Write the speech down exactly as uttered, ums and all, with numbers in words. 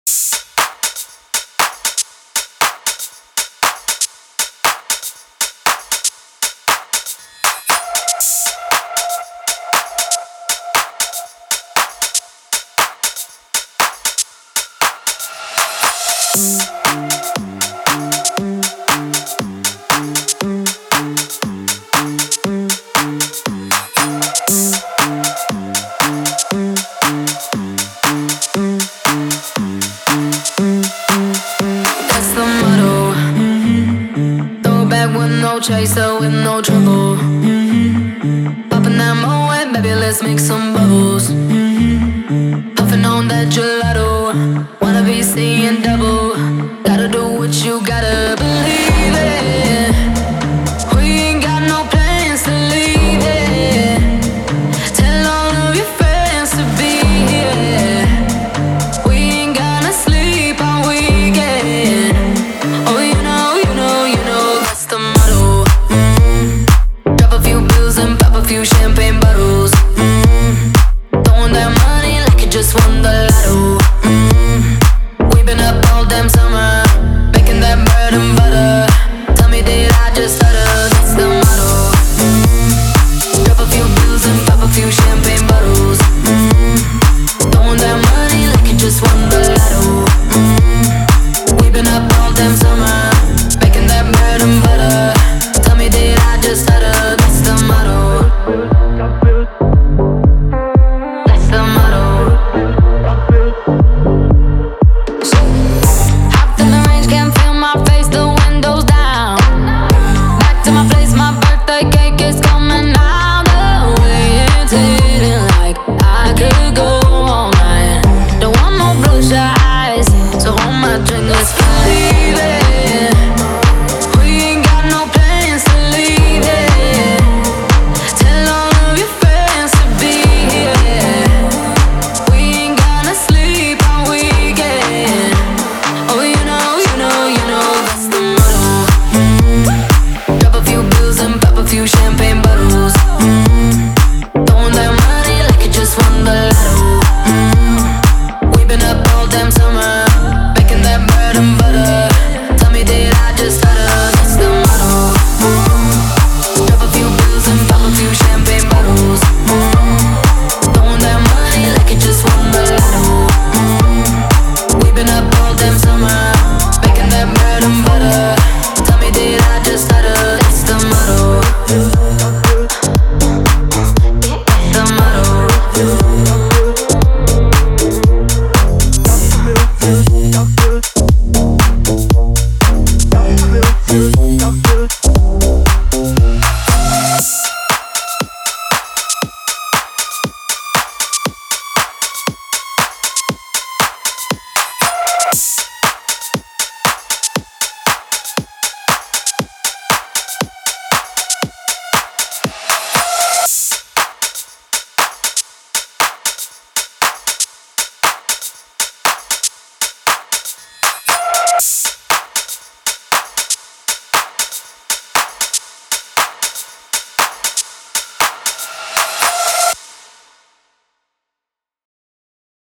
Chaser with no trouble. Mm-hmm. Popping that Moet, baby, let's make some bubbles. Mm-hmm. Puffing on that gelato, wanna be seeing double. Gotta do what you gotta believe it. We ain't got no plans to leave it. Tell all of your friends to be here. We ain't gonna sleep all weekend. Oh, you know, you know, you know that's the motto. Few champagne bottles, mm-hmm. Throwing that money like you just won the lotto, mm-hmm. We've been up all damn summer, making that bread and butter. Tell me, did I just stutter? That's the motto, mm-hmm. Drop a few bills and pop a few champagne bottles, mm-hmm. Throwing that money like you just won the lotto, mm-hmm. We've been up all damn summer, making that bread and butter. Tell me, did I just stutter? That's the motto. Doctor